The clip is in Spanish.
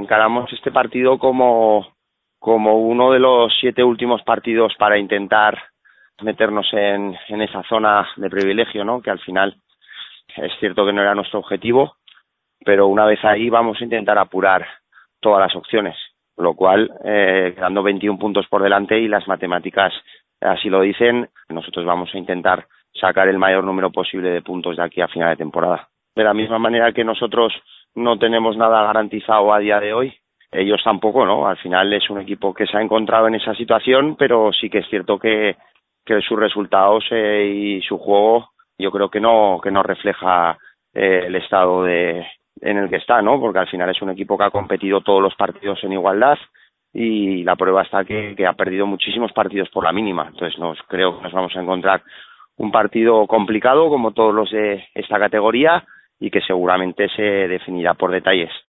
encaramos este partido como uno de los 7 últimos partidos para intentar meternos en esa zona de privilegio, ¿no? Que al final es cierto que no era nuestro objetivo, pero una vez ahí vamos a intentar apurar todas las opciones, lo cual, quedando 21 puntos por delante y las matemáticas así lo dicen, nosotros vamos a intentar sacar el mayor número posible de puntos de aquí a final de temporada. De la misma manera que nosotros no tenemos nada garantizado a día de hoy, ellos tampoco, ¿no? Al final es un equipo que se ha encontrado en esa situación, pero sí que es cierto que sus resultados y su juego yo creo que no refleja el estado en el que está, ¿no? Porque al final es un equipo que ha competido todos los partidos en igualdad y la prueba está que ha perdido muchísimos partidos por la mínima. Entonces creo que nos vamos a encontrar un partido complicado como todos los de esta categoría y que seguramente se definirá por detalles.